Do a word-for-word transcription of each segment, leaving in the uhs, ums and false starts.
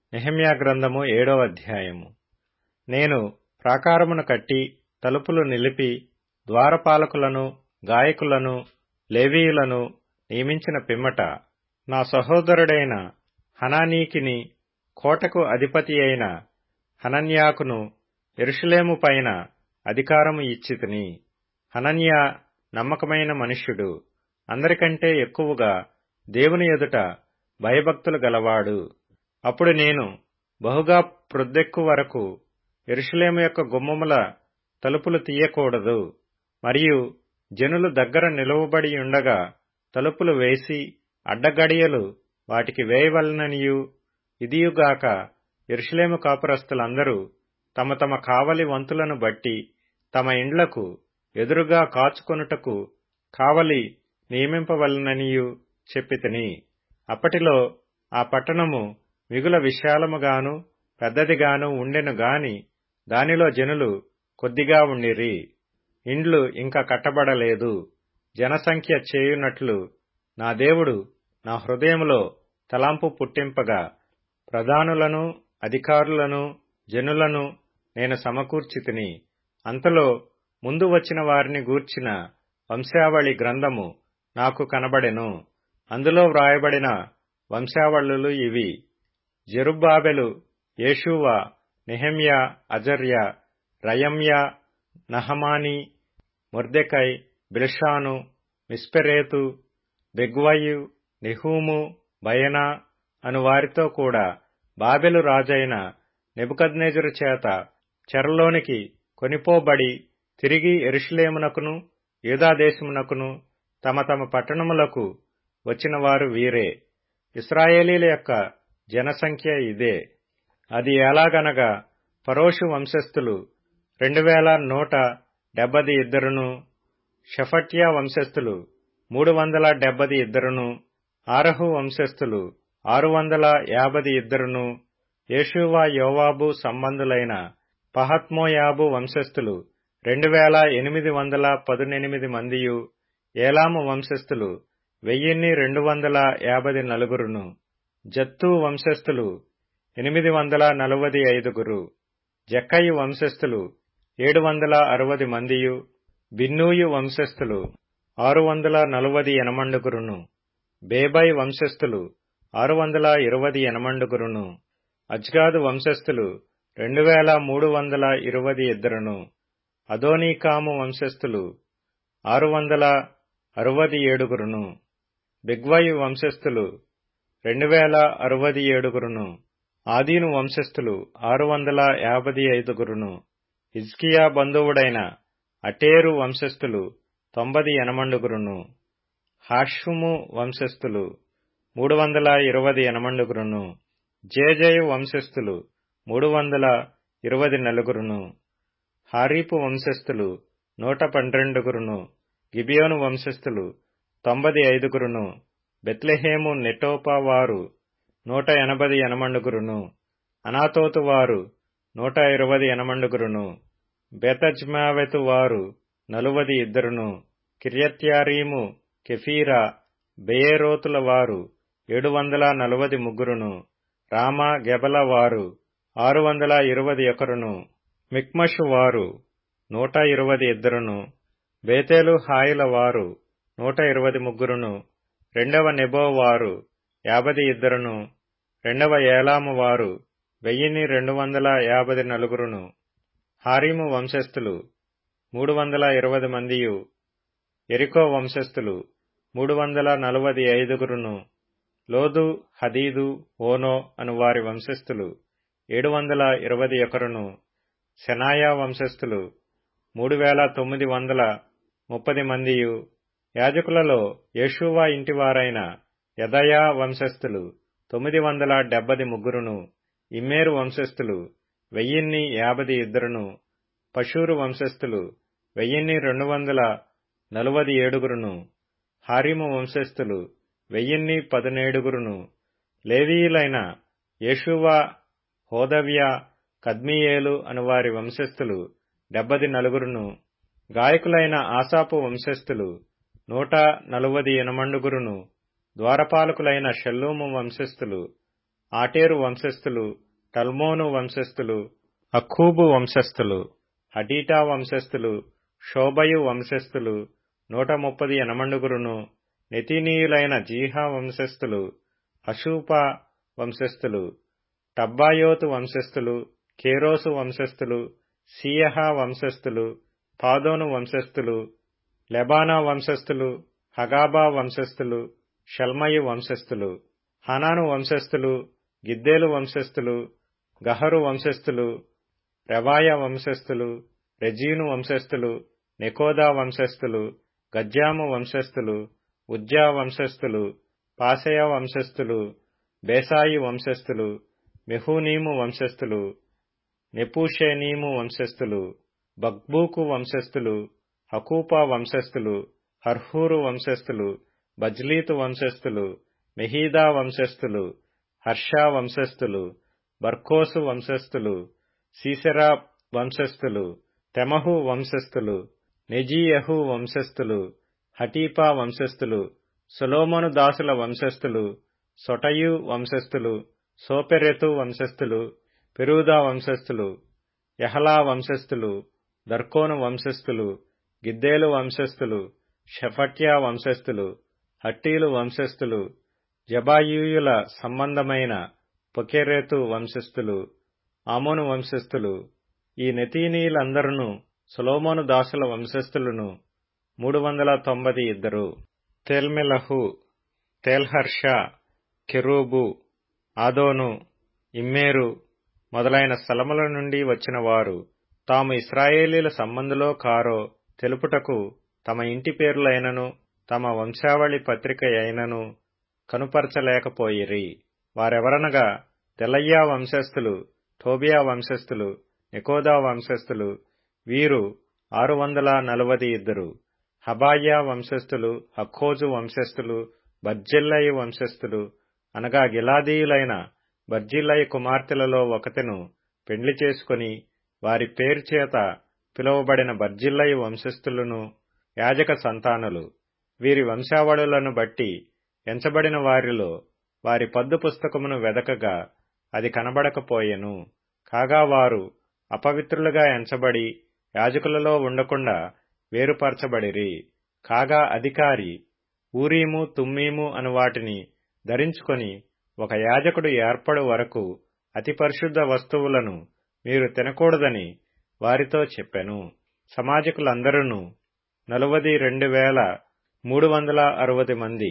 నెహెమ్యా గ్రంథము ఏడవ అధ్యాయము. నేను ప్రాకారమును కట్టి తలుపులు నిలిపి ద్వారపాలకులను గాయకులను లేవీయులను నియమించిన పిమ్మట నా సహోదరుడైన హనానీకిని కోటకు అధిపతి అయిన హనన్యాకును యెరూషలేము పైన అధికారము ఇచ్చితిని. హనన్యా నమ్మకమైన మనుష్యుడు, అందరికంటే ఎక్కువగా దేవుని ఎదుట భయభక్తులు గలవాడు. అప్పుడు నేను బహుగా ప్రొద్దెక్కు వరకు యెరూషలేము యొక్క గుమ్మముల తలుపులు తీయకూడదు, మరియు జనులు దగ్గర నిలువబడి ఉండగా తలుపులు వేసి అడ్డగడియలు వాటికి వేయవలననియు, ఇదియుగాక యెరూషలేము కాపురస్తులందరూ తమ తమ కావలి వంతులను బట్టి తమ ఇండ్లకు ఎదురుగా కాచుకొనుటకు కావలి నియమింపవలననియు చెప్పితిని. అప్పటిలో ఆ పట్టణము మిగుల విశాలముగాను పెద్దదిగాను ఉండెను గాని దానిలో జనులు కొద్దిగా ఉండిరి. ఇండ్లు ఇంకా కట్టబడలేదు. జనసంఖ్య చేయునట్లు నా దేవుడు నా హృదయములో తలంపు పుట్టింపగా ప్రధానులను అధికారులను జనులను నేను సమకూర్చితిని. అంతలో ముందు వచ్చిన వారిని గూర్చిన వంశావళి గ్రంథము నాకు కనబడెను. అందులో వ్రాయబడిన వంశావళులు ఇవి: జెరుబ్బాబెలు, యేషూవ, నెహెమ్యా, అజర్యా, రయమ్యా, నహమాని, మొర్దెకై, బిల్షాను, మిస్పెరేతు, బెగ్వయి, నెహూము, బయనా అను వారితో కూడా బాబెలు రాజైన నెబుకద్నెజరు చేత చెరలోనికి కొనిపోబడి తిరిగి యెరూషలేమునకును యూదాదేశమునకును తమ తమ పట్టణములకు వచ్చిన వారు వీరే. ఇశ్రాయేలీల యొక్క జనసంఖ్య ఇదే. అది ఎలాగనగా పరోషు వంశస్థులు రెండు వేల నూట డెబ్బది ఇద్దరును, షెఫట్యా వంశస్థులు మూడు వందల డెబ్బది ఇద్దరును, ఆరహు వంశస్థులు ఆరు వందల యాభది ఇద్దరును, యేషూవ యోవాబు సంబంధులైన పహత్మోయాబు వంశస్థులు రెండు వేల ఎనిమిది వందల పదునెనిమిది మందియు, ఏలాము వంశస్థులు వెయ్యిన్ని రెండు వందల యాభై నలుగురును, జత్తూ వంశస్థులు ఎనిమిది వందల నలువది ఐదుగురు, జక్కయి వంశస్థులు ఏడు వందల అరవది మందియు, బిన్నూయు వంశస్థులు ఆరు వందల నలువది ఎనమండుగురును, బేబై వంశస్థులు ఆరు వందల ఇరవది ఎనమండుగురును, అజ్గాదు వంశస్థులు రెండు వేల మూడు వందల ఇరవది ఇద్దరును, అదోనీకాము వంశస్థులు ఆరు వందల అరవది ఏడుగురును, బిగ్వయి వంశస్థులు రెండు వేల అరవది ఏడుగురును, ఆదీను వంశస్థులు ఆరు వందల యాభై ఐదుగురును, హిజ్కియా బంధువుడైన అటేరు వంశస్థులు తొంభది ఎనమండుగురును, హాషుము వంశస్థులు మూడు వందల ఇరవది ఎనమండుగురును, జేజయ వంశస్థులు మూడు వందల ఇరవది నలుగురును, హారీపు వంశస్థులు నూట పన్నెండుగురును, గిబియోను వంశస్థులు తొంభది ఐదుగురును, బెత్లెహేము నెటోపా వారు నూట ఎనభది ఎనమండుగురును, అనాతోతు వారు నూట ఇరవది ఎనమండుగురును, బెతజ్మావెతు వారు నలువది ఇద్దరును, కిర్యత్యారీము, కెఫీరా, బెయేరోతుల వారు ఏడు వందల నలువది ముగ్గురును, రామా గెబల వారు ఆరు వందల ఇరవది ఒకరును, మిక్మషు వారు నూట ఇరవది ఇద్దరును, బేతేలు హాయిల వారు నూట ఇరవది ముగ్గురును, రెండవ నెబో వారు యాభై ఇద్దరును, రెండవ ఏలాము వారు వెయ్యిన్ని రెండు వందల యాభై నలుగురును, హారీము వంశస్థులు మూడు వందల ఇరవై మందియు, ఎరికో వంశస్థులు మూడు వందల నలువది ఐదుగురును, లోదు, హదీదు, ఓనో అను వారి వంశస్థులు ఏడు వందల ఇరవై ఒకరును, శనాయా వంశస్థులు మూడు వేల తొమ్మిది వందల ముప్పది మందియు, యాజకులలో యేషూవ ఇంటివారైన యెదయా వంశస్థులు తొమ్మిది వందల డెబ్బది ముగ్గురును, ఇమ్మేరు వంశస్థులు వెయ్యిన్ని యాభై ఇద్దరును, పషూరు వంశస్థులు వెయ్యిన్ని రెండు వందల నలువది ఏడుగురును, హారీము వంశస్థులు వెయ్యిన్ని పదునేడుగురును, లేవీయులైన యేషూవ, హోదవ్యా, కద్మీయేలు అను వారి వంశస్థులు డెబ్బది నలుగురును, గాయకులైన ఆసాపు వంశస్థులు నూట నలువది ఎనమండుగురును, ద్వారపాలకులైన షల్లూము వంశస్థులు ఆటేరు వంశస్థులు, టల్మోను వంశస్థులు, అక్కూబు వంశస్థులు, హటీటా వంశస్థులు, షోబయు వంశస్థులు నూట ముప్పది ఎనమండుగురును, నెతీనీయులైన జీహా వంశస్థులు, హషూపా వంశస్థులు, టబ్బాయోతు వంశస్థులు, కేరోసు వంశస్థులు, సీయహా వంశస్థులు, పాదోను వంశస్థులు, లెబానా వంశస్థులు, హగాబా వంశస్థులు, షల్మయి వంశస్థులు, హనాను వంశస్థులు, గిద్దేలు వంశస్థులు, గహరు వంశస్థులు, రెవాయ వంశస్థులు, రెజీను వంశస్థులు, నెకోదా వంశస్థులు, గజ్జాము వంశస్థులు, ఉజ్జా వంశస్థులు, పాసెయ వంశస్థులు, బేసాయి వంశస్థులు, మెహూనీము వంశస్థులు, నెపూషేనీము వంశస్థులు, బక్బూకు వంశస్థులు, హకూపా వంశస్థులు, హర్హూరు వంశస్థులు, బజ్లీతు వంశస్థులు, మెహీదా వంశస్థులు, హర్షా వంశస్థులు, బర్కోసు వంశస్థులు, సీసెరా వంశస్థులు, తెమహు వంశస్థులు, నెజీయహు వంశస్థులు, హటీపా వంశస్థులు, సొలొమోను దాసుల వంశస్థులు, సొటయు వంశస్థులు, సోపెరెతు వంశస్థులు, పెరూదా వంశస్థులు, యహలా వంశస్థులు, దర్కోను వంశస్థులు, గిద్దేలు వంశస్థులు, షెఫట్యా వంశస్థులు, హట్టీలు వంశస్థులు, జబాయూయుల సంబంధమైన పొకెరెతు వంశస్థులు, ఆమోను వంశస్థులు. ఈ నెతీనీయులందరును సొలొమోను దాసుల వంశస్థులను మూడు వందల తొంభది ఇద్దరు. తెల్మెలహు, తేల్హర్ష, కెరూబు, ఆదోను, ఇమ్మేరు మొదలైన స్థలముల నుండి వచ్చిన వారు తాము ఇశ్రాయేలీల సంబంధులో కారో తెలుపుటకు తమ ఇంటి పేర్లైనను తమ వంశావళి పత్రిక అయినను కనుపరచలేకపోయిరి. వారెవరనగా దెలయ్యా వంశస్థులు, టోబియా వంశస్థులు, నెకోదా వంశస్థులు, వీరు ఆరు వందల నలువది ఇద్దరు. హబాయ్యా వంశస్థులు, హక్కోజు వంశస్థులు, బర్జిల్లయి వంశస్థులు, అనగా గిలాదీయులైన బర్జిల్లయి కుమార్తెలలో ఒకతెను పెండ్లి చేసుకుని వారి పేరు చేత పిలువబడిన బర్జిల్లయి వంశస్థులను యాజక సంతానులు. వీరి వంశావళులను బట్టి ఎంచబడిన వారిలో వారి పద్దు పుస్తకమును వెదకగా అది కనబడకపోయెను. కాగా వారు అపవిత్రులుగా ఎంచబడి యాజకులలో ఉండకుండా వేరుపరచబడిరి. కాగా అధికారి ఊరీము తుమ్మీము అను వాటిని ధరించుకొని ఒక యాజకుడు ఏర్పడు వరకు అతి పరిశుద్ధ వస్తువులను మీరు తినకూడదని వారితో చెప్పెను. సమాజకులందరూ నలువది రెండు వేల మూడు వందల అరవది మంది.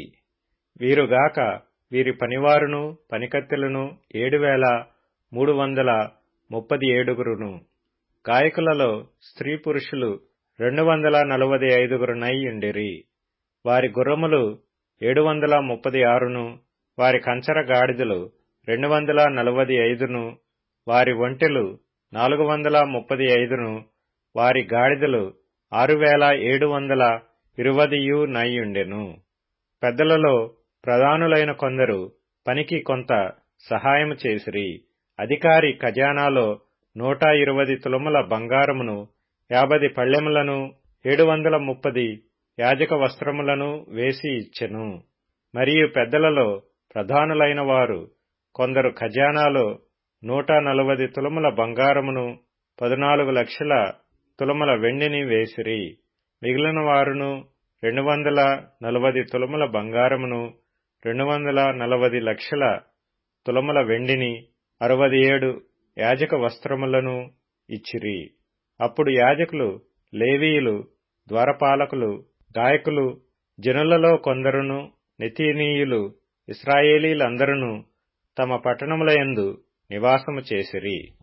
వీరుగాక వీరి పనివారును పనికత్తెలను ఏడు వేల మూడు వందల ముప్పది ఏడుగురును. గాయకులలో స్త్రీ పురుషులు రెండు వందల నలువది ఐదుగురునై ఉండిరి. వారి గుర్రములు ఏడు వందల ముప్పది ఆరును, వారి కంచర గాడిదలు రెండు వందల నలువది ఐదును, వారి ఒంటెలు నాలుగు వందల ముప్పది ఐదును, వారి గాడిదలు ఆరు వేల ఏడు వందల ఇరువదియు నైయుండెను. పెద్దలలో ప్రధానులైన కొందరు పనికి కొంత సహాయము చేసిరి. అధికారి ఖజానాలో నూట ఇరువది తులముల బంగారమును, యాభై పళ్ళెములను, ఏడు వందల ముప్పది యాజక వస్త్రములను వేసి ఇచ్చెను. మరియు పెద్దలలో ప్రధానులైన వారు కొందరు ఖజానాలో నూట నలువది తులముల బంగారమును, పదునాలుగు లక్షల తులముల వెండిని వేసిరి. మిగిలిన వారును రెండు వందల నలువది తులముల బంగారమును, రెండు వందల నలువది లక్షల తులముల వెండిని, అరవై ఏడు యాజక వస్త్రములను ఇచ్చిరి. అప్పుడు యాజకులు, లేవీయులు, ద్వారపాలకులు, గాయకులు, జనులలో కొందరును, నెతీనీయులు, ఇశ్రాయేలీలందరూ తమ పట్టణములయందు నివాసము చేసిరి.